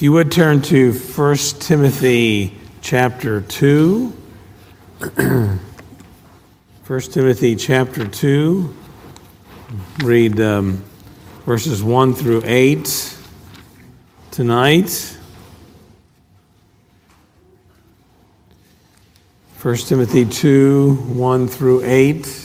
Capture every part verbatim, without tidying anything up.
If you would turn to First Timothy chapter two. First Timothy chapter two. Read um, verses one through eight tonight. First Timothy two, one through eight.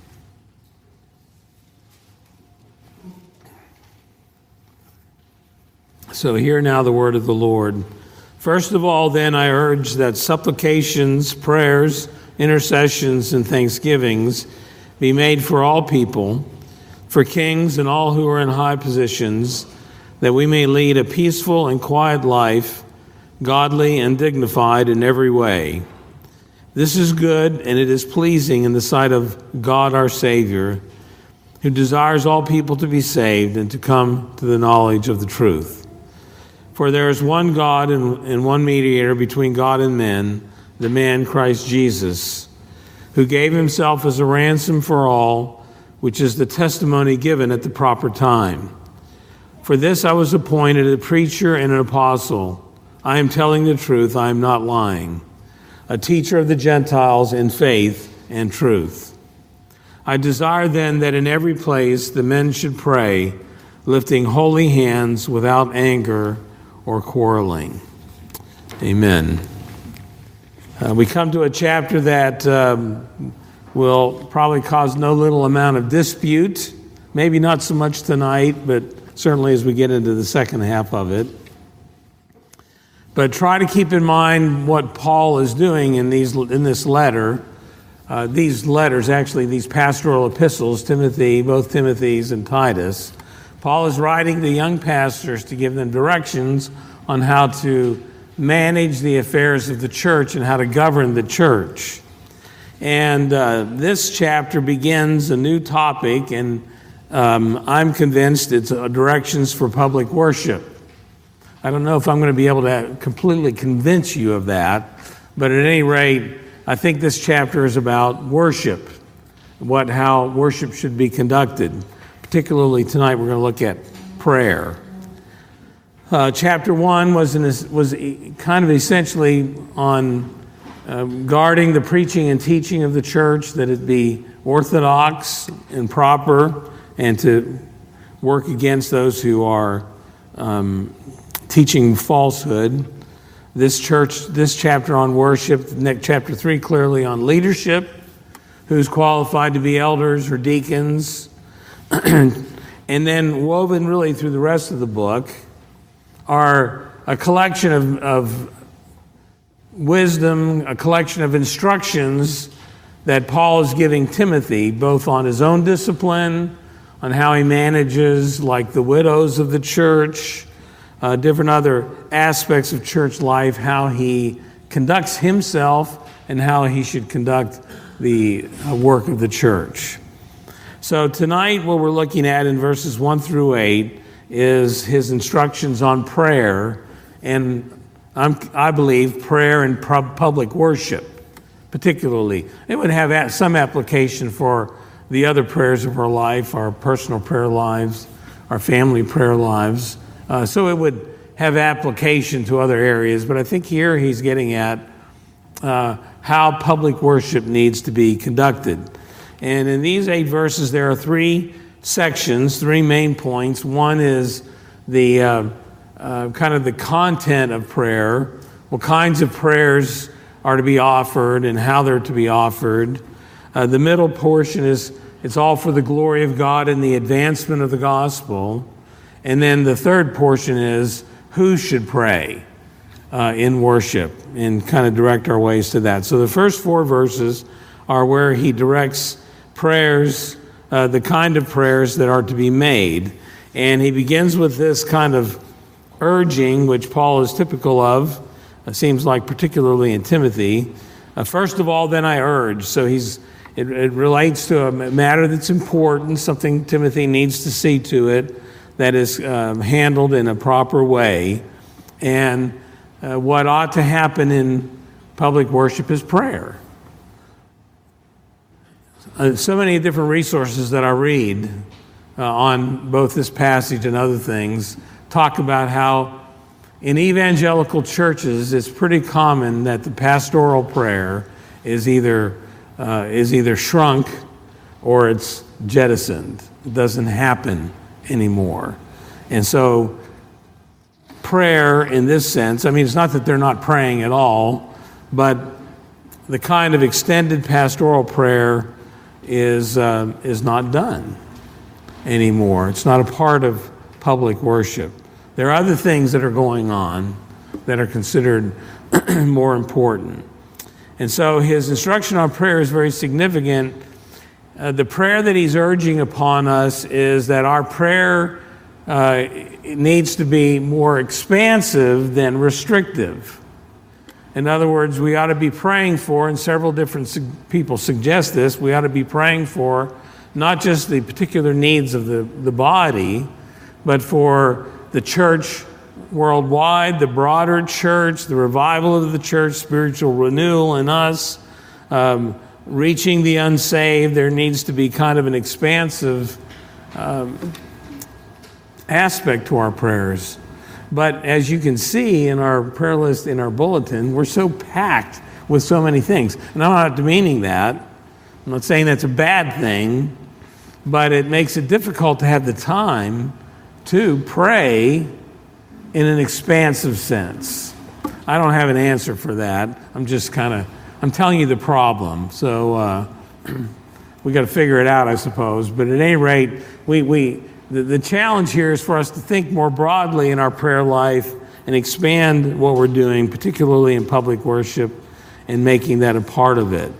So hear now the word of the Lord. First of all, then, I urge that supplications, prayers, intercessions, and thanksgivings be made for all people, for kings and all who are in high positions, that we may lead a peaceful and quiet life, godly and dignified in every way. This is good, and it is pleasing in the sight of God our Savior, who desires all people to be saved and to come to the knowledge of the truth. For there is one God and, and one mediator between God and men, the man Christ Jesus, who gave himself as a ransom for all, which is the testimony given at the proper time. For this I was appointed a preacher and an apostle. I am telling the truth, I am not lying. A teacher of the Gentiles in faith and truth. I desire then that in every place the men should pray, lifting holy hands without anger or quarreling. Amen. Uh, we come to a chapter that um, will probably cause no little amount of dispute, maybe not so much tonight, but certainly as we get into the second half of it. But try to keep in mind what Paul is doing in these in this letter. Uh, these letters, actually, these pastoral epistles, Timothy, both Timothy's and Titus. Paul is writing to young pastors to give them directions on how to manage the affairs of the church and how to govern the church. And uh, this chapter begins a new topic, and um, I'm convinced it's uh, directions for public worship. I don't know if I'm going to be able to completely convince you of that, but at any rate, I think this chapter is about worship, what how worship should be conducted. Particularly tonight, we're going to look at prayer. Uh, chapter one was, in a, was kind of essentially on uh, guarding the preaching and teaching of the church, that it be orthodox and proper, and to work against those who are um, teaching falsehood. This church, this chapter on worship, next chapter three clearly on leadership, who's qualified to be elders or deacons. And then woven really through the rest of the book are a collection of, of wisdom, a collection of instructions that Paul is giving Timothy, both on his own discipline, on how he manages, like the widows of the church, uh, different other aspects of church life, how he conducts himself, and how he should conduct the uh, work of the church. So tonight, what we're looking at in verses one through eight is his instructions on prayer, and I'm, I believe prayer and public worship, particularly. It would have some application for the other prayers of our life, our personal prayer lives, our family prayer lives. Uh, so it would have application to other areas, but I think here he's getting at uh, how public worship needs to be conducted. And in these eight verses, there are three sections, three main points. One is the uh, uh, kind of the content of prayer, what kinds of prayers are to be offered and how they're to be offered. Uh, the middle portion is it's all for the glory of God and the advancement of the gospel. And then the third portion is who should pray uh, in worship, and kind of direct our ways to that. So the first four verses are where he directs prayers, uh, the kind of prayers that are to be made. And he begins with this kind of urging, which Paul is typical of, it seems like particularly in Timothy. Uh, first of all, then I urge. So he's it, it relates to a matter that's important, something Timothy needs to see to it, that is um, handled in a proper way. And uh, what ought to happen in public worship is prayer. Uh, so many different resources that I read uh, on both this passage and other things talk about how in evangelical churches, it's pretty common that the pastoral prayer is either uh, is either shrunk or it's jettisoned. It doesn't happen anymore. And so prayer in this sense, I mean, it's not that they're not praying at all, but the kind of extended pastoral prayer is uh, is not done anymore. It's not a part of public worship. There are other things that are going on that are considered more important. And so his instruction on prayer is very significant. Uh, the prayer that he's urging upon us is that our prayer uh, needs to be more expansive than restrictive. In other words, we ought to be praying for, and several different su- people suggest this, we ought to be praying for not just the particular needs of the, the body, but for the church worldwide, the broader church, the revival of the church, spiritual renewal in us, um, reaching the unsaved. There needs to be kind of an expansive um, aspect to our prayers. But as you can see in our prayer list, in our bulletin, we're so packed with so many things. And I'm not demeaning that. I'm not saying that's a bad thing, but it makes it difficult to have the time to pray in an expansive sense. I don't have an answer for that. I'm just kind of, I'm telling you the problem. So uh, we got to figure it out, I suppose. But at any rate, we, we the, the challenge here is for us to think more broadly in our prayer life and expand what we're doing, particularly in public worship, and making that a part of it.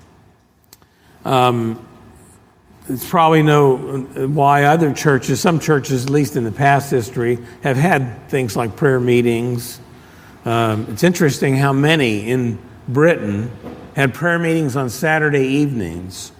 Um, It's probably no why other churches, some churches, at least in the past history, have had things like prayer meetings. Um, it's interesting how many in Britain had prayer meetings on Saturday evenings.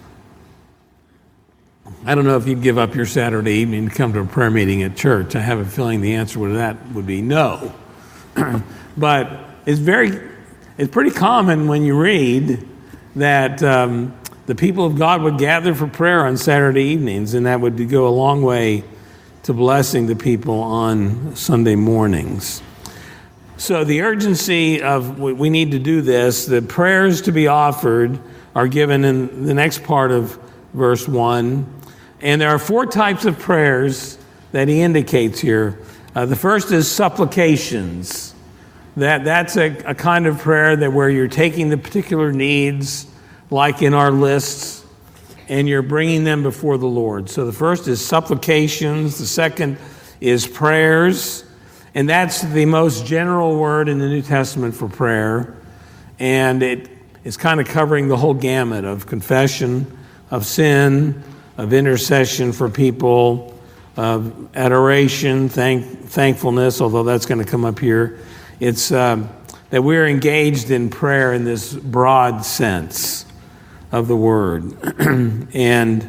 I don't know if you'd give up your Saturday evening to come to a prayer meeting at church. I have a feeling the answer to that would be no. But it's very, it's pretty common when you read that um, the people of God would gather for prayer on Saturday evenings, and that would go a long way to blessing the people on Sunday mornings. So the urgency of we need to do this, the prayers to be offered are given in the next part of verse one. And there are four types of prayers that he indicates here. Uh, the first is supplications. That, that's a, a kind of prayer that where you're taking the particular needs, like in our lists, and you're bringing them before the Lord. So the first is supplications. The second is prayers. And that's the most general word in the New Testament for prayer. And it is kind of covering the whole gamut of confession, of sin, of intercession for people, of adoration, thank, thankfulness, although that's going to come up here. It's um, that we're engaged in prayer in this broad sense of the word. And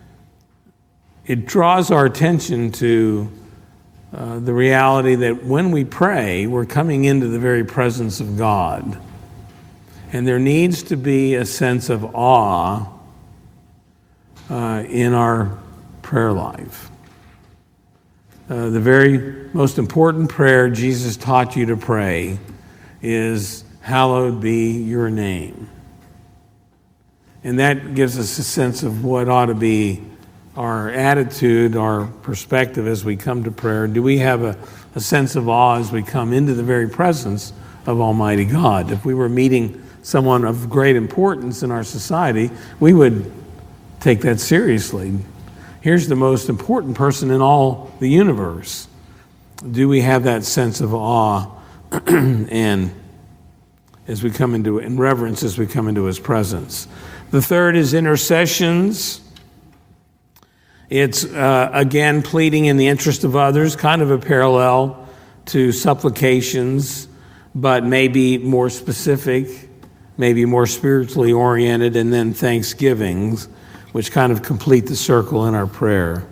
it draws our attention to uh, the reality that when we pray, we're coming into the very presence of God. And there needs to be a sense of awe uh, in our prayer life. Uh, the very most important prayer Jesus taught you to pray is, "Hallowed be your name." And that gives us a sense of what ought to be our attitude, our perspective as we come to prayer. Do we have a, a sense of awe as we come into the very presence of Almighty God? If we were meeting someone of great importance in our society, we would take that seriously. Here's the most important person in all the universe. Do we have that sense of awe and as we come into, in reverence as we come into his presence? The third is intercessions. It's, uh, again, pleading in the interest of others, kind of a parallel to supplications, but maybe more specific, maybe more spiritually oriented, and then thanksgivings, which kind of complete the circle in our prayer.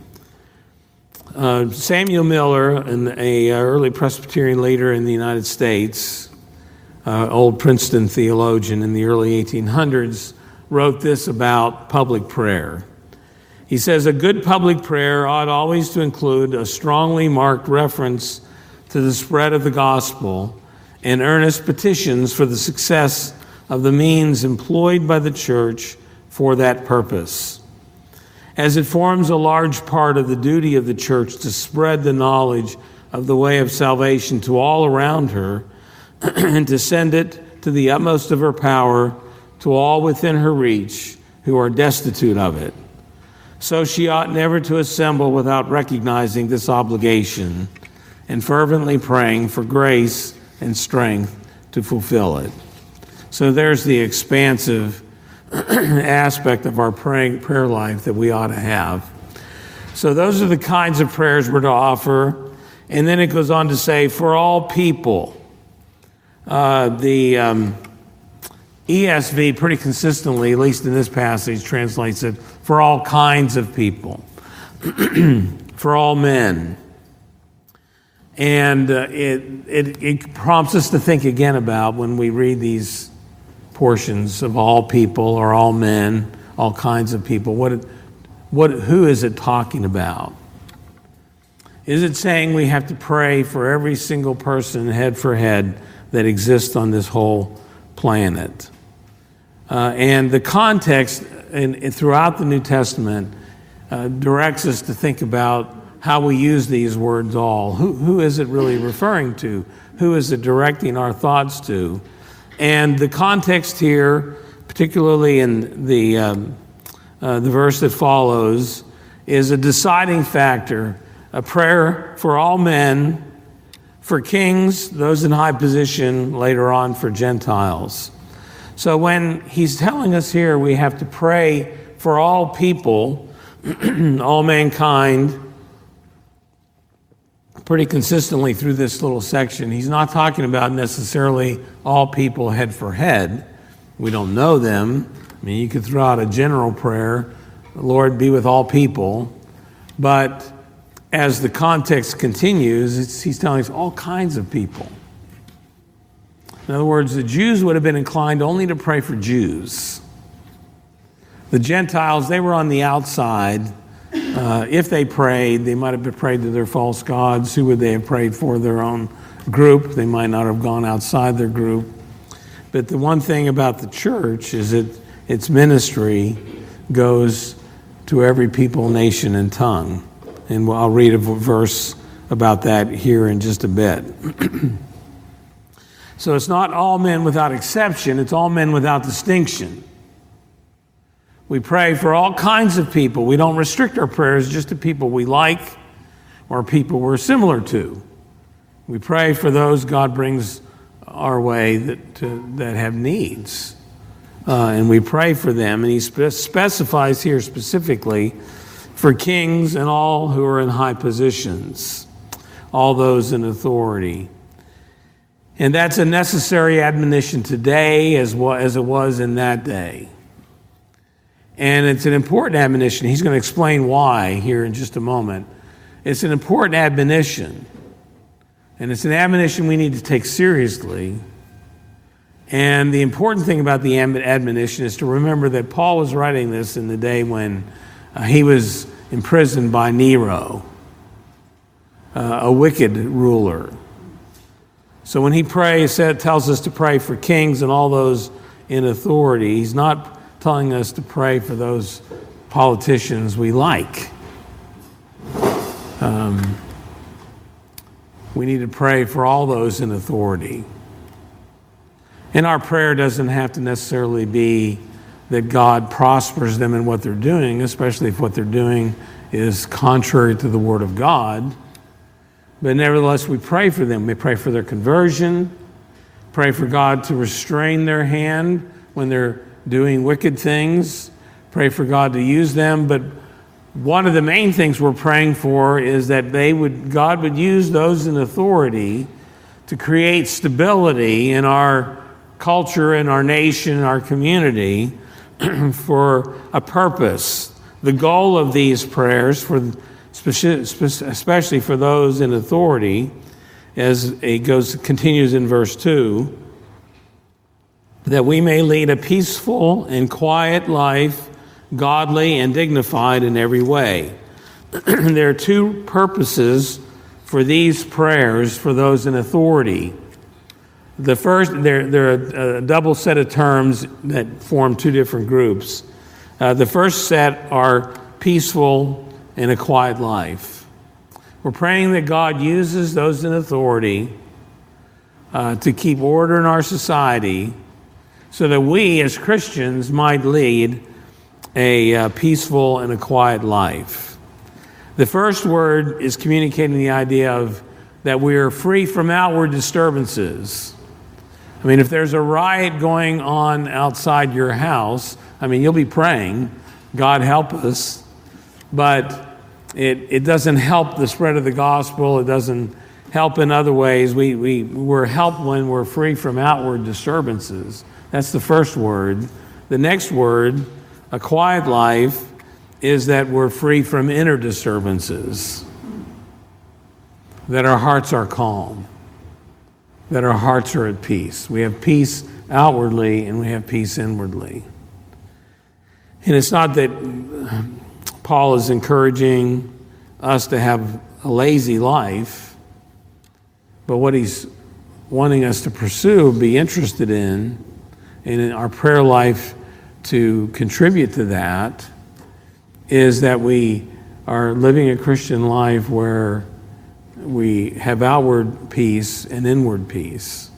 Uh, Samuel Miller, an a, uh, early Presbyterian leader in the United States, uh, old Princeton theologian in the early eighteen hundreds, wrote this about public prayer. He says, "A good public prayer ought always to include a strongly marked reference to the spread of the gospel and earnest petitions for the success of the means employed by the church for that purpose. As it forms a large part of the duty of the church to spread the knowledge of the way of salvation to all around her and to send it to the utmost of her power to all within her reach who are destitute of it. So she ought never to assemble without recognizing this obligation and fervently praying for grace and strength to fulfill it. So there's the expansive aspect of our praying, prayer life that we ought to have. So those are the kinds of prayers we're to offer. And then it goes on to say, for all people. Uh, the um, E S V pretty consistently, at least in this passage, translates it for all kinds of people, for all men. And uh, it, it, it prompts us to think again about when we read these portions of all people or all men, all kinds of people. What, what, who is it talking about? Is it saying we have to pray for every single person head for head that exists on this whole planet? Uh, and the context in, in, throughout the New Testament uh, directs us to think about how we use these words all. Who, who is it really referring to? Who is it directing our thoughts to? And the context here, particularly in the, um, uh, the verse that follows, is a deciding factor. A prayer for all men, for kings, those in high position, later on for Gentiles. So when he's telling us here we have to pray for all people, all mankind, pretty consistently through this little section, he's not talking about necessarily all people head for head. We don't know them. I mean, you could throw out a general prayer, Lord, be with all people. But as the context continues, it's, he's telling us all kinds of people. In other words, the Jews would have been inclined only to pray for Jews. The Gentiles, they were on the outside. Uh, if they prayed, they might have prayed to their false gods. Who would they have prayed for? Their own group. They might not have gone outside their group. But the one thing about the church is that its ministry goes to every people, nation, and tongue. And I'll read a verse about that here in just a bit. So it's not all men without exception, it's all men without distinction. We pray for all kinds of people. We don't restrict our prayers just to people we like or people we're similar to. We pray for those God brings our way that, to, that have needs. Uh, and we pray for them. And he spe- specifies here specifically for kings and all who are in high positions, all those in authority. And that's a necessary admonition today as well as it was in that day. And it's an important admonition. He's going to explain why here in just a moment. It's an important admonition. And it's an admonition we need to take seriously. And the important thing about the admonition is to remember that Paul was writing this in the day when uh, he was imprisoned by Nero, uh, a wicked ruler. So when he prays, it tells us to pray for kings and all those in authority. He's not telling us to pray for those politicians we like. Um, we need to pray for all those in authority. And our prayer doesn't have to necessarily be that God prospers them in what they're doing, especially if what they're doing is contrary to the Word of God. But nevertheless, we pray for them. We pray for their conversion, pray for God to restrain their hand when they're doing wicked things, pray for God to use them. But one of the main things we're praying for is that they would, God would use those in authority to create stability in our culture, in our nation, in our community for a purpose. The goal of these prayers, for especially for those in authority, as it goes continues in verse two, that we may lead a peaceful and quiet life, godly and dignified in every way. There are two purposes for these prayers for those in authority. The first, there, there are a double set of terms that form two different groups. Uh, the first set are peaceful and a quiet life. We're praying that God uses those in authority uh, to keep order in our society so that we as Christians might lead a uh, peaceful and a quiet life. The first word is communicating the idea of that we are free from outward disturbances. I mean, if there's a riot going on outside your house, I mean, you'll be praying, God help us, but it, it doesn't help the spread of the gospel. It doesn't help in other ways. We, we, we're helped when we're free from outward disturbances. That's the first word. The next word, a quiet life, is that we're free from inner disturbances, that our hearts are calm, that our hearts are at peace. We have peace outwardly and we have peace inwardly. And it's not that Paul is encouraging us to have a lazy life, but what he's wanting us to pursue, be interested in, and in our prayer life to contribute to that, is that we are living a Christian life where we have outward peace and inward peace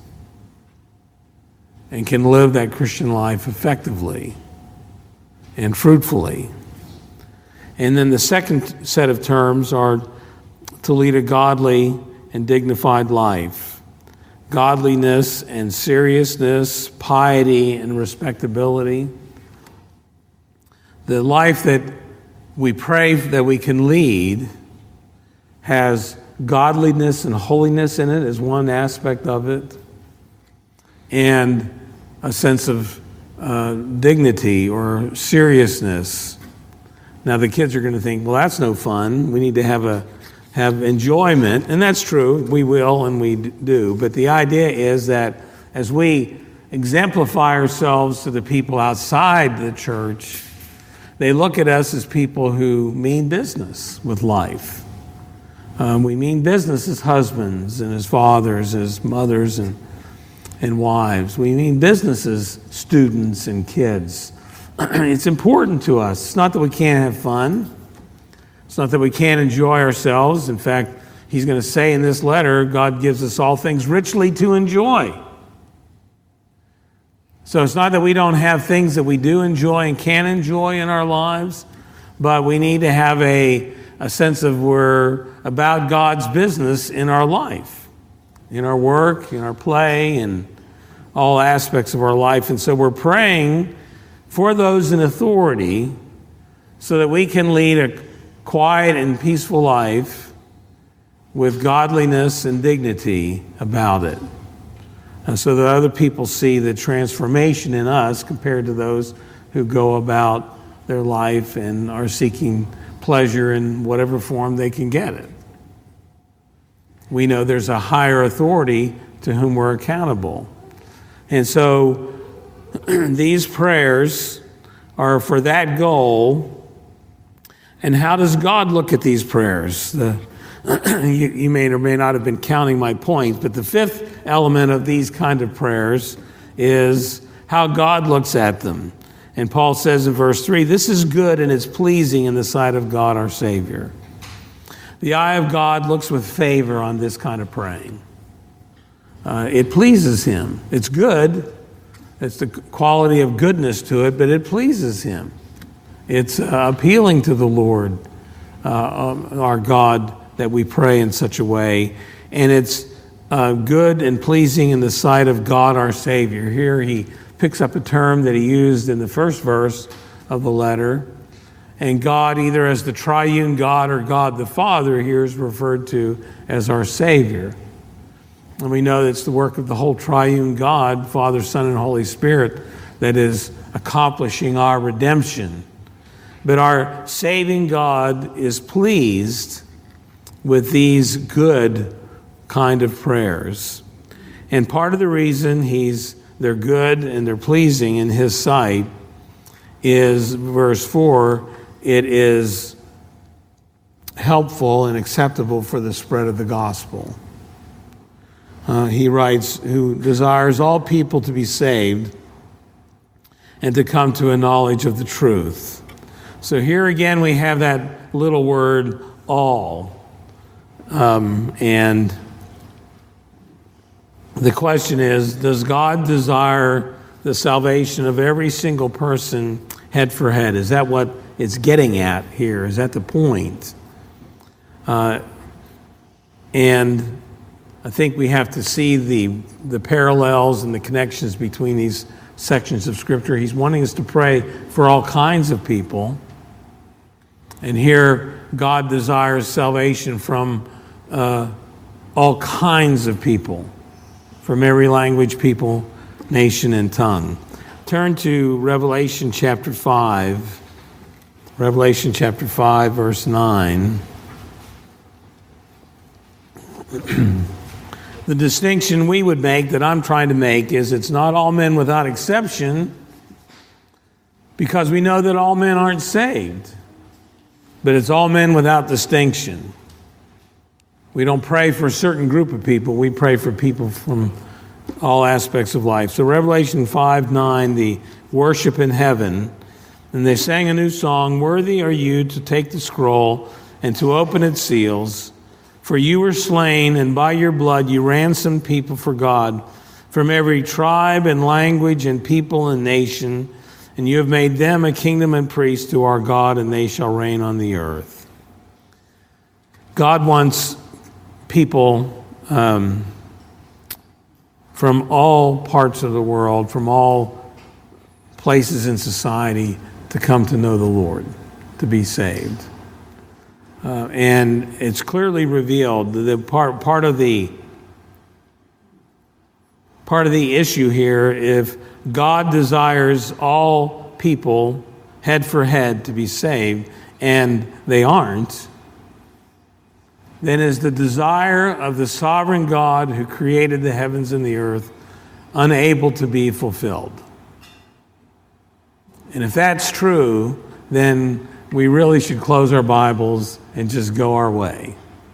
and can live that Christian life effectively and fruitfully. And then the second set of terms are to lead a godly and dignified life. Godliness and seriousness, piety and respectability. The life that we pray that we can lead has godliness and holiness in it as one aspect of it, and a sense of uh, dignity or seriousness. Now the kids are going to think, well, that's no fun. We need to have a have enjoyment, and that's true. We will and we do. But the idea is that as we exemplify ourselves to the people outside the church, they look at us as people who mean business with life. Um, we mean business as husbands and as fathers, as mothers and, and wives. We mean business as students and kids. It's important to us. It's not that we can't have fun. It's not that we can't enjoy ourselves. In fact, he's going to say in this letter, God gives us all things richly to enjoy. So it's not that we don't have things that we do enjoy and can enjoy in our lives, but we need to have a, a sense of we're about God's business in our life, in our work, in our play, and all aspects of our life. And so we're praying for those in authority so that we can lead a quiet and peaceful life with godliness and dignity about it. And so that other people see the transformation in us compared to those who go about their life and are seeking pleasure in whatever form they can get it. We know there's a higher authority to whom we're accountable. And so these prayers are for that goal. And how does God look at these prayers? The, you, you may or may not have been counting my points, but the fifth element of these kind of prayers is how God looks at them. And Paul says in verse three, this is good and it's pleasing in the sight of God our Savior. The eye of God looks with favor on this kind of praying. Uh, it pleases him. It's good. It's the quality of goodness to it, but it pleases him. It's uh, appealing to the Lord, uh, our God, that we pray in such a way. And it's uh, good and pleasing in the sight of God our Savior. Here he picks up a term that he used in the first verse of the letter. And God, either as the triune God or God the Father, here is referred to as our Savior. And we know that it's the work of the whole triune God, Father, Son, and Holy Spirit, that is accomplishing our redemption. But our saving God is pleased with these good kind of prayers. And part of the reason he's they're good and they're pleasing in his sight is verse four, it is helpful and acceptable for the spread of the gospel. Uh, he writes, who desires all people to be saved and to come to a knowledge of the truth. So here again we have that little word, all. Um, and the question is, does God desire the salvation of every single person head for head? Is that what it's getting at here? Is that the point? Uh, and I think we have to see the, the parallels and the connections between these sections of Scripture. He's wanting us to pray for all kinds of people. And here, God desires salvation from uh, all kinds of people, from every language, people, nation, and tongue. Turn to Revelation chapter five. Revelation chapter five, verse nine. The distinction we would make, that I'm trying to make, is it's not all men without exception, because we know that all men aren't saved. But it's all men without distinction. We don't pray for a certain group of people. We pray for people from all aspects of life. So Revelation five nine, the worship in heaven, and they sang a new song, "Worthy are you to take the scroll and to open its seals, for you were slain, and by your blood you ransomed people for God from every tribe and language and people and nation, and you have made them a kingdom and priests to our God, and they shall reign on the earth." God wants people um, from all parts of the world, from all places in society, to come to know the Lord, to be saved. Uh, and it's clearly revealed that the part part of the part of the issue here, if God desires all people head for head to be saved, and they aren't, then is the desire of the sovereign God who created the heavens and the earth unable to be fulfilled? And if that's true, then we really should close our Bibles and just go our way.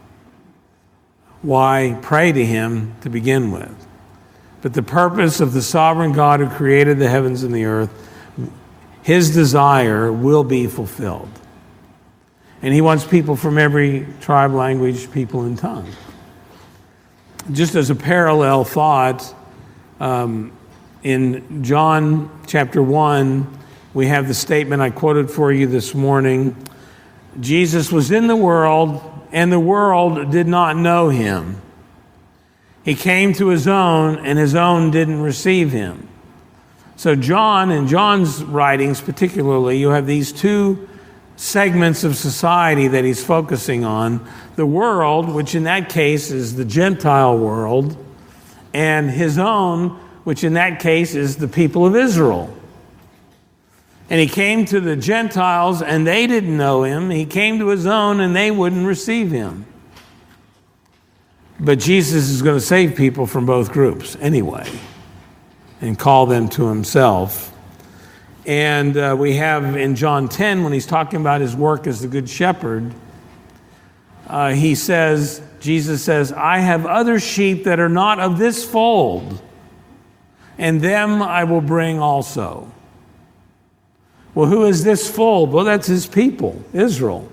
Why pray to Him to begin with? But the purpose of the sovereign God who created the heavens and the earth, His desire will be fulfilled. And He wants people from every tribe, language, people, and tongue. Just as a parallel thought, um, in John chapter one, we have the statement I quoted for you this morning. Jesus was in the world, and the world did not know Him. He came to His own, and His own didn't receive Him. So John, in John's writings particularly, you have these two segments of society that he's focusing on. The world, which in that case is the Gentile world, and His own, which in that case is the people of Israel. And He came to the Gentiles, and they didn't know Him. He came to His own, and they wouldn't receive Him. But Jesus is going to save people from both groups anyway, and call them to Himself. And uh, we have in John ten, when He's talking about His work as the Good Shepherd, uh, He says, Jesus says, "I have other sheep that are not of this fold, and them I will bring also." Well, who is this fold? Well, that's His people, Israel.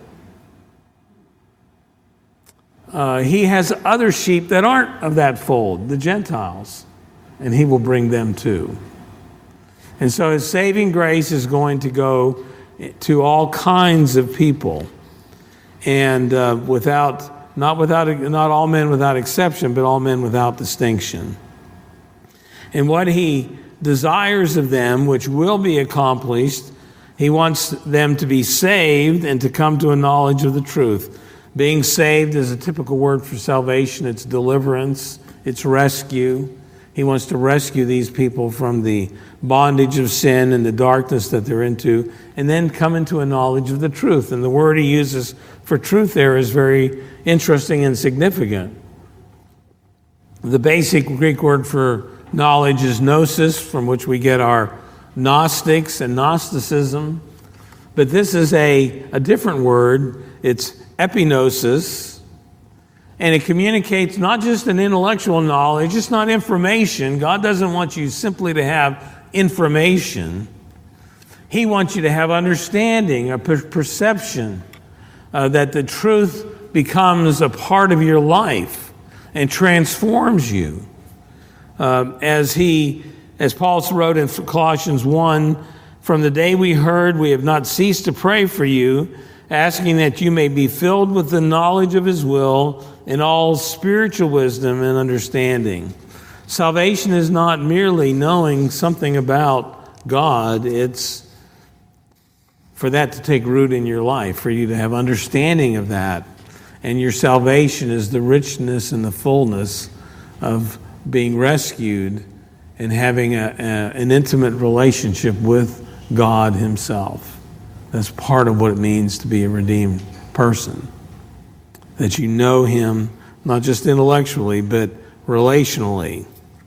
Uh, he has other sheep that aren't of that fold, the Gentiles, and He will bring them too. And so His saving grace is going to go to all kinds of people, and uh, without not without not all men without exception, but all men without distinction. And what He desires of them, which will be accomplished, He wants them to be saved and to come to a knowledge of the truth. Being saved is a typical word for salvation. It's deliverance. It's rescue. He wants to rescue these people from the bondage of sin and the darkness that they're into, and then come into a knowledge of the truth. And the word He uses for truth there is very interesting and significant. The basic Greek word for knowledge is gnosis, from which we get our Gnostics and Gnosticism. But this is a, a different word. It's epignosis, and it communicates not just an intellectual knowledge, it's not information. God doesn't want you simply to have information. He wants you to have understanding, a per- perception uh, that the truth becomes a part of your life and transforms you. Uh, as he, as Paul wrote in Colossians one, from the day we heard, we have not ceased to pray for you, asking that you may be filled with the knowledge of his will in all spiritual wisdom and understanding. Salvation is not merely knowing something about God. It's for that to take root in your life, for you to have understanding of that. And your salvation is the richness and the fullness of being rescued and having a, a, an intimate relationship with God himself. That's part of what it means to be a redeemed person. That you know him, not just intellectually, but relationally.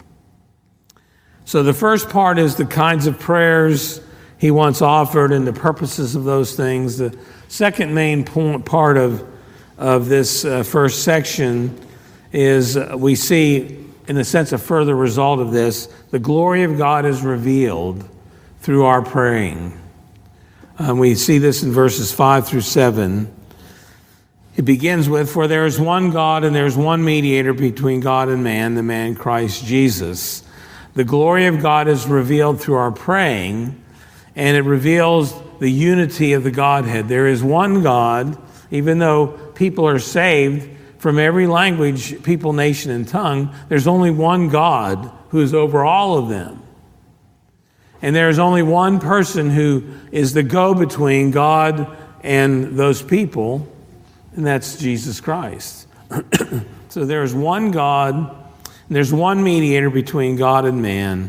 So the first part is the kinds of prayers he wants offered and the purposes of those things. The second main point, part of, of this uh, first section is uh, we see, in a sense, a further result of this. The glory of God is revealed through our praying. Um, we see this in verses five through seven. It begins with, for there is one God and there is one mediator between God and man, the man Christ Jesus. The glory of God is revealed through our praying, and it reveals the unity of the Godhead. There is one God, even though people are saved from every language, people, nation, and tongue, there's only one God who is over all of them. And there is only one person who is the go-between God and those people, and that's Jesus Christ. So there is one God, and there's one mediator between God and man,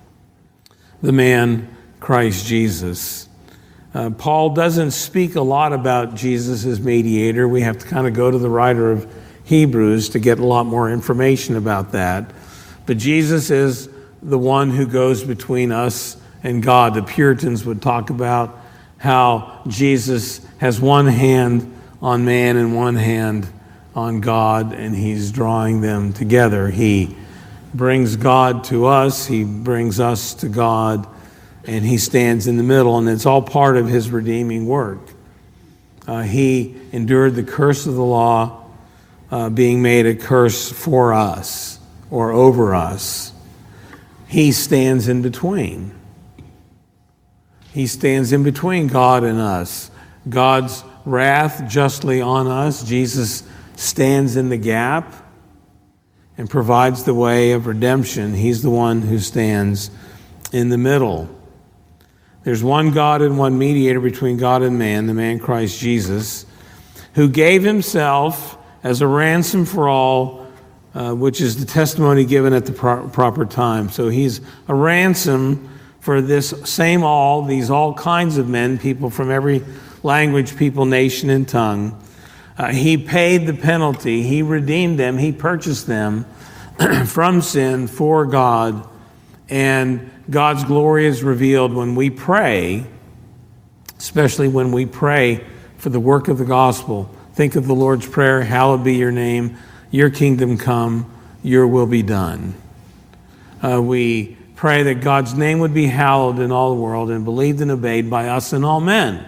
the man Christ Jesus. Uh, Paul doesn't speak a lot about Jesus as mediator. We have to kind of go to the writer of Hebrews to get a lot more information about that. But Jesus is the one who goes between us and God. The Puritans would talk about how Jesus has one hand on man and one hand on God, and he's drawing them together. He brings God to us, he brings us to God, and he stands in the middle, and it's all part of his redeeming work. Uh, he endured the curse of the law, uh, being made a curse for us or over us. He stands in between. He stands in between God and us. God's wrath justly on us. Jesus stands in the gap and provides the way of redemption. He's the one who stands in the middle. There's one God and one mediator between God and man, the man Christ Jesus, who gave himself as a ransom for all, uh, which is the testimony given at the pro- proper time. So he's a ransom for this same all, these all kinds of men, people from every language, people, nation, and tongue. Uh, he paid the penalty. He redeemed them. He purchased them from sin for God. And God's glory is revealed when we pray, especially when we pray for the work of the gospel. Think of the Lord's Prayer, hallowed be your name, your kingdom come, your will be done. Uh, we pray that God's name would be hallowed in all the world and believed and obeyed by us and all men.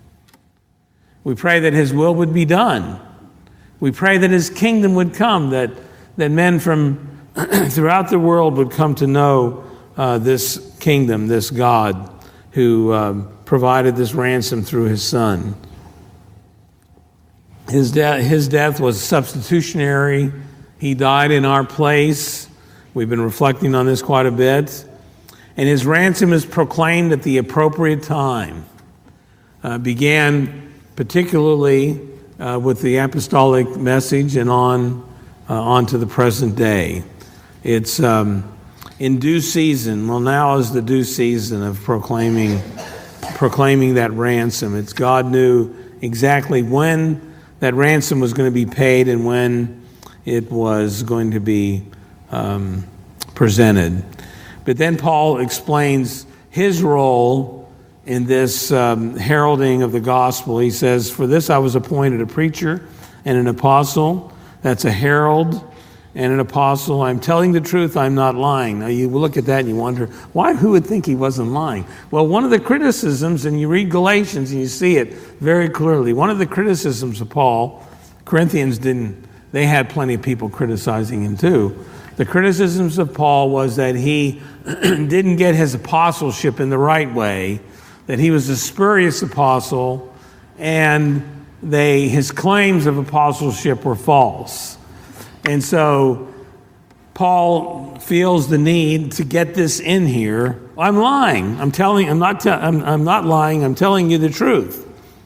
We pray that his will would be done. We pray that his kingdom would come, that, that men from throughout the world would come to know uh, this kingdom, this God who um, provided this ransom through his Son. His, de- his death was substitutionary. He died in our place. We've been reflecting on this quite a bit. And his ransom is proclaimed at the appropriate time. Uh, began particularly uh, with the apostolic message and on, uh, on to the present day. It's um, in due season. Well, now is the due season of proclaiming, proclaiming that ransom. It's God knew exactly when that ransom was going to be paid and when it was going to be um, presented. But then Paul explains his role in this um, heralding of the gospel. He says, "For this I was appointed a preacher and an apostle." That's a herald and an apostle. "I'm telling the truth, I'm not lying." Now you look at that and you wonder, why, who would think he wasn't lying? Well, one of the criticisms, and you read Galatians and you see it very clearly, one of the criticisms of Paul, Corinthians didn't, they had plenty of people criticizing him too. The criticisms of Paul was that he didn't get his apostleship in the right way, that he was a spurious apostle, and they his claims of apostleship were false. And so Paul feels the need to get this in here. I'm lying. I'm telling. I'm not. Te- I'm, I'm not lying. I'm telling you the truth.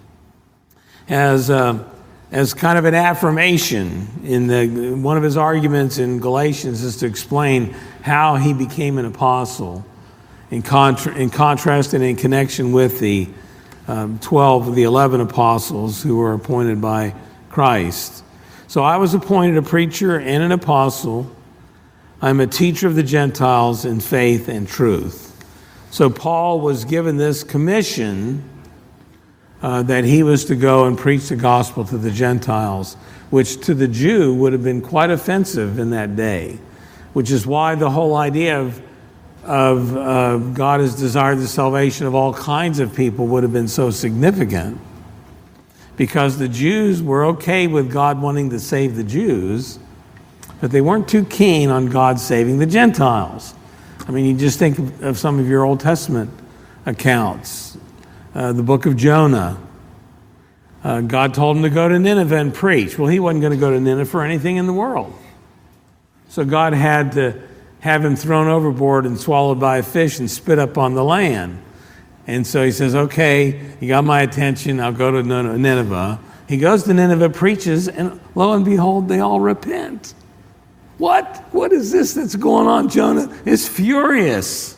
As uh, as kind of an affirmation in the one of his arguments in Galatians is to explain how he became an apostle, in, contra- in contrast and in connection with the um, twelve of the eleven apostles who were appointed by Christ. So I was appointed a preacher and an apostle. I'm a teacher of the Gentiles in faith and truth. So Paul was given this commission uh, that he was to go and preach the gospel to the Gentiles, which to the Jew would have been quite offensive in that day, which is why the whole idea of, of uh, God has desired the salvation of all kinds of people would have been so significant. Because the Jews were okay with God wanting to save the Jews, but they weren't too keen on God saving the Gentiles. I mean, you just think of, of some of your Old Testament accounts. Uh, the book of Jonah. Uh, God told him to go to Nineveh and preach. Well, he wasn't going to go to Nineveh for anything in the world. So God had to have him thrown overboard and swallowed by a fish and spit up on the land. And so he says, okay, you got my attention, I'll go to Nineveh. He goes to Nineveh, preaches, and lo and behold, they all repent. What? What is this that's going on? Jonah is furious.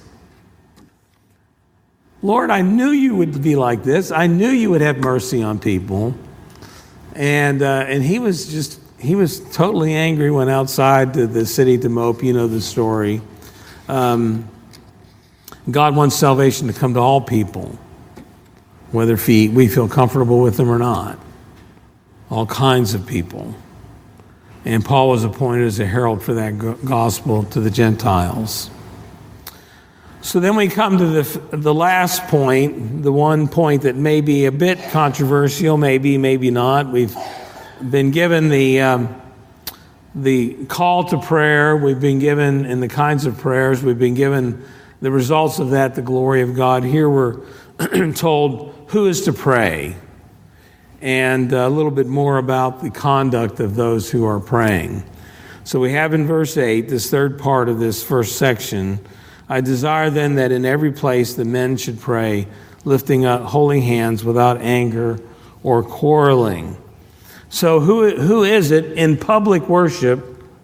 Lord, I knew you would be like this. I knew you would have mercy on people. And uh, and he was just, he was totally angry, went outside to the city to mope. You know the story. Um, God wants salvation to come to all people, whether we feel comfortable with them or not. All kinds of people. And Paul was appointed as a herald for that gospel to the Gentiles. So then we come to the the last point, the one point that may be a bit controversial, maybe, maybe not. We've been given the um, the call to prayer. We've been given, in the kinds of prayers, we've been given the results of that, the glory of God. Here we're told who is to pray, and a little bit more about the conduct of those who are praying. So we have in verse eight, this third part of this first section, "I desire then that in every place the men should pray, lifting up holy hands without anger or quarreling." So who who is it in public worship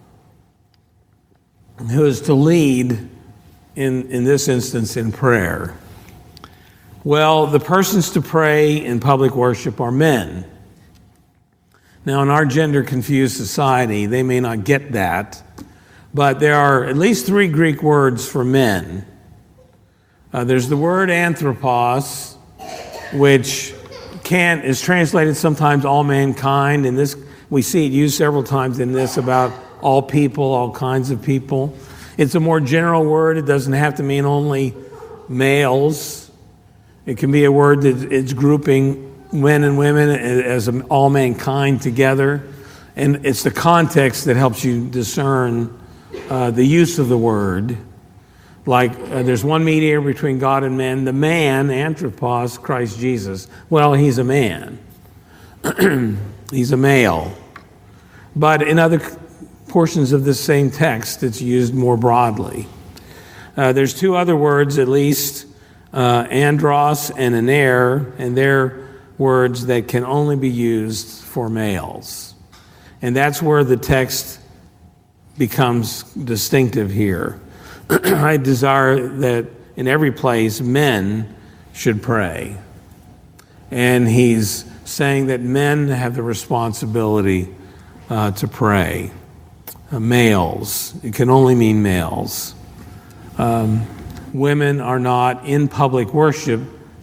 who is to lead in, in this instance in prayer? Well, the persons to pray in public worship are men. Now, in our gender-confused society, they may not get that, but there are at least three Greek words for men. Uh, there's the word anthropos, which can is translated sometimes all mankind, and this we see it used several times in this about all people, all kinds of people. It's a more general word. It doesn't have to mean only males. It can be a word that it's grouping men and women as all mankind together. And it's the context that helps you discern uh, the use of the word. Like uh, there's one mediator between God and men, the man, anthropos, Christ Jesus. Well, he's a man. He's a male. But in other portions of this same text, it's used more broadly. Uh, there's two other words, at least, uh, andros and aner, and they're words that can only be used for males. And that's where the text becomes distinctive here. I desire that in every place men should pray. And he's saying that men have the responsibility uh, to pray. Uh, males, it can only mean males. Um, women are not in public worship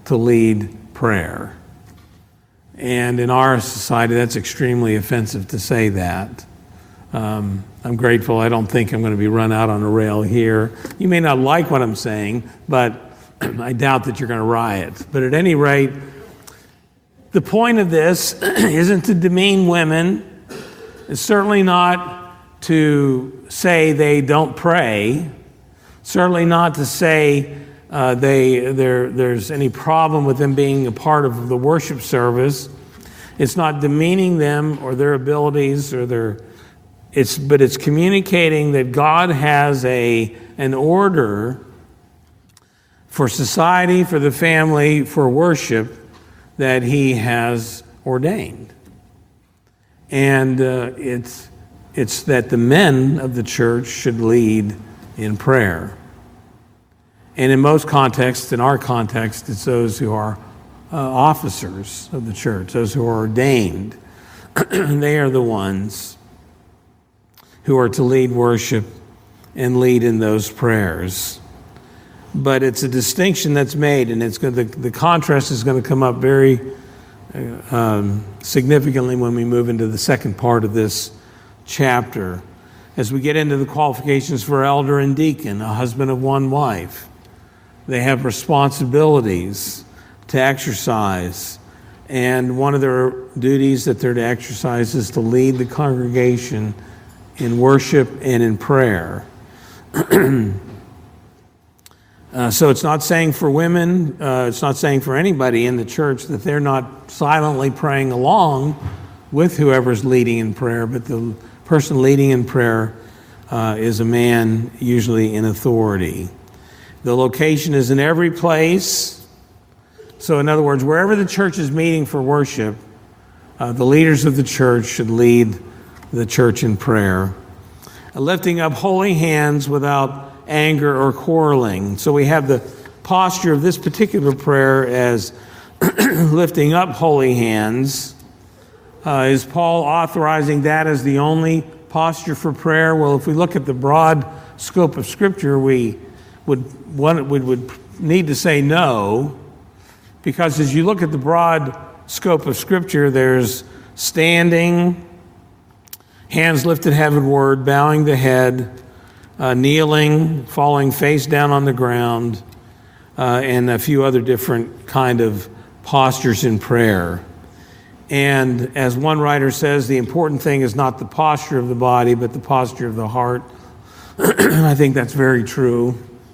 to lead prayer. And in our society, that's extremely offensive to say that. Um, I'm grateful. I don't think I'm going to be run out on a rail here. You may not like what I'm saying, but I doubt that you're going to riot. But at any rate, the point of this isn't to demean women. It's certainly not to say they don't pray. Certainly not to say uh, they there there's any problem with them being a part of the worship service. It's not demeaning them or their abilities or their It's, but it's communicating that God has a an order for society, for the family, for worship that He has ordained. And uh, it's, it's that the men of the church should lead in prayer. And in most contexts, in our context, it's those who are uh, officers of the church, those who are ordained. They are the ones who are to lead worship and lead in those prayers. But it's a distinction that's made, and it's going to, the, the contrast is going to come up very uh, um, significantly when we move into the second part of this chapter. As we get into the qualifications for elder and deacon, a husband of one wife, they have responsibilities to exercise, and one of their duties that they're to exercise is to lead the congregation in worship and in prayer. uh, so it's not saying for women, uh, it's not saying for anybody in the church that they're not silently praying along with whoever's leading in prayer, but the person leading in prayer uh, is a man usually in authority. The location is in every place. So in other words, wherever the church is meeting for worship, uh, the leaders of the church should lead the church in prayer, lifting up holy hands without anger or quarreling. So we have the posture of this particular prayer as lifting up holy hands. Uh, is Paul authorizing that as the only posture for prayer? Well, if we look at the broad scope of Scripture, we would, one, we would need to say no, because as you look at the broad scope of Scripture, there's standing, hands lifted heavenward, bowing the head, uh, kneeling, falling face down on the ground, uh, and a few other different kind of postures in prayer. And as one writer says, the important thing is not the posture of the body, but the posture of the heart. I think that's very true.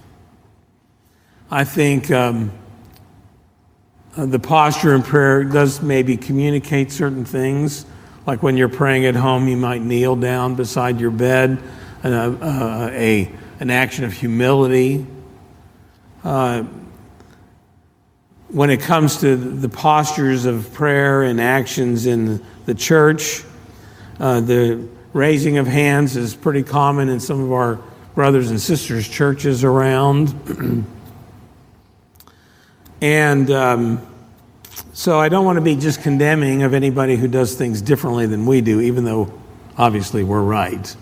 I think um, the posture in prayer does maybe communicate certain things. Like when you're praying at home, you might kneel down beside your bed, uh, uh, a an action of humility. Uh, when it comes to the postures of prayer and actions in the church, uh, the raising of hands is pretty common in some of our brothers and sisters' churches around. and um, So I don't want to be just condemning of anybody who does things differently than we do, even though obviously we're right.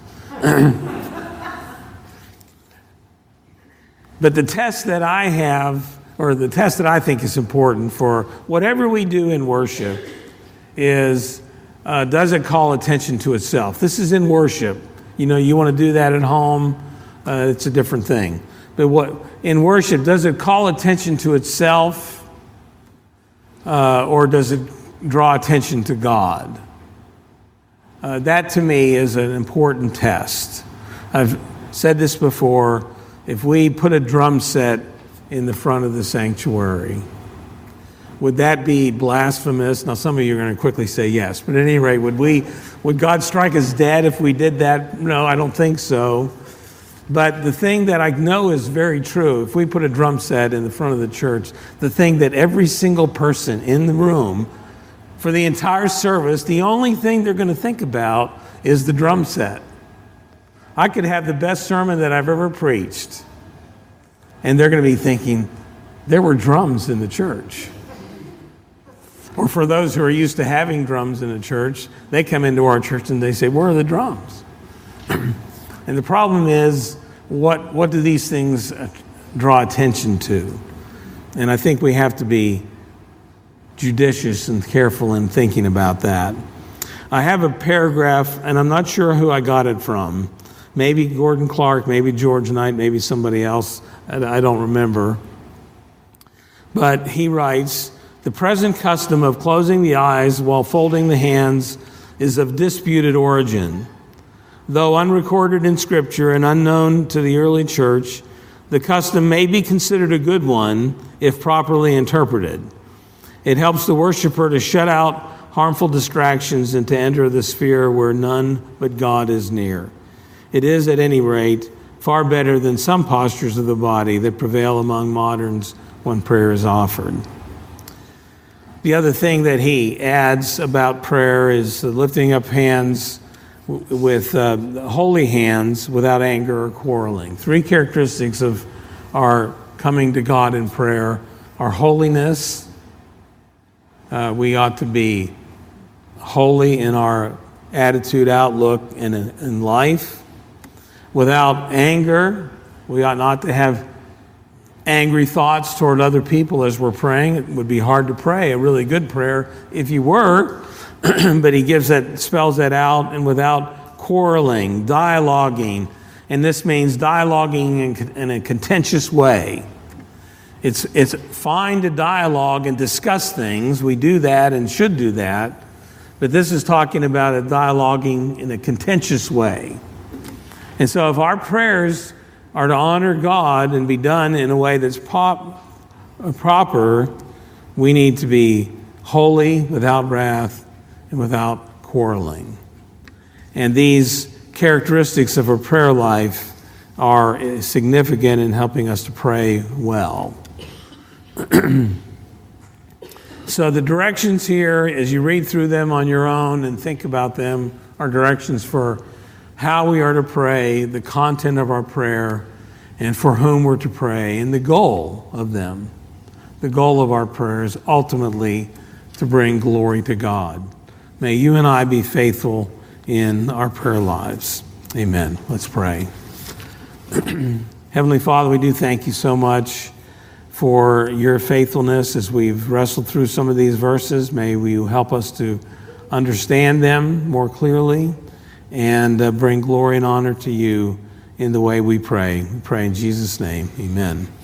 But the test that I have, or the test that I think is important for whatever we do in worship is, uh, does it call attention to itself? This is in worship. You know, you want to do that at home, uh, it's a different thing. But what in worship, does it call attention to itself? Uh, or does it draw attention to God? Uh, that to me is an important test. I've said this before. If we put a drum set in the front of the sanctuary, would that be blasphemous? Now, some of you are going to quickly say yes, but at any rate, would we, would God strike us dead if we did that? No, I don't think so. But the thing that I know is very true, if we put a drum set in the front of the church, the thing that every single person in the room, for the entire service, the only thing they're going to think about is the drum set. I could have the best sermon that I've ever preached, and they're going to be thinking, there were drums in the church. Or for those who are used to having drums in a church, they come into our church and they say, where are the drums? And the problem is, what what do these things draw attention to? And I think we have to be judicious and careful in thinking about that. I have a paragraph, and I'm not sure who I got it from. Maybe Gordon Clark, maybe George Knight, maybe somebody else. I don't remember. But he writes, "The present custom of closing the eyes while folding the hands is of disputed origin. Though unrecorded in Scripture and unknown to the early church, the custom may be considered a good one if properly interpreted. It helps the worshiper to shut out harmful distractions and to enter the sphere where none but God is near. It is, at any rate, far better than some postures of the body that prevail among moderns when prayer is offered." The other thing that he adds about prayer is the lifting up hands with uh, holy hands without anger or quarreling. Three characteristics of our coming to God in prayer are holiness. Uh, we ought to be holy in our attitude, outlook, and in, in life. Without anger, we ought not to have angry thoughts toward other people as we're praying. It would be hard to pray a really good prayer if you were, but he gives that, spells that out. And without quarreling, dialoguing, and this means dialoguing in, in a contentious way. It's it's fine to dialogue and discuss things. We do that and should do that, but this is talking about a dialoguing in a contentious way. And so if our prayers are to honor God and be done in a way that's pop, proper, we need to be holy, without wrath, and without quarreling. And these characteristics of a prayer life are significant in helping us to pray well. So the directions here, as you read through them on your own and think about them, are directions for how we are to pray, the content of our prayer, and for whom we're to pray, and the goal of them. The goal of our prayer is ultimately to bring glory to God. May you and I be faithful in our prayer lives. Amen. Let's pray. Heavenly Father, we do thank you so much for your faithfulness as we've wrestled through some of these verses. May you help us to understand them more clearly and uh, bring glory and honor to you in the way we pray. We pray in Jesus' name. Amen.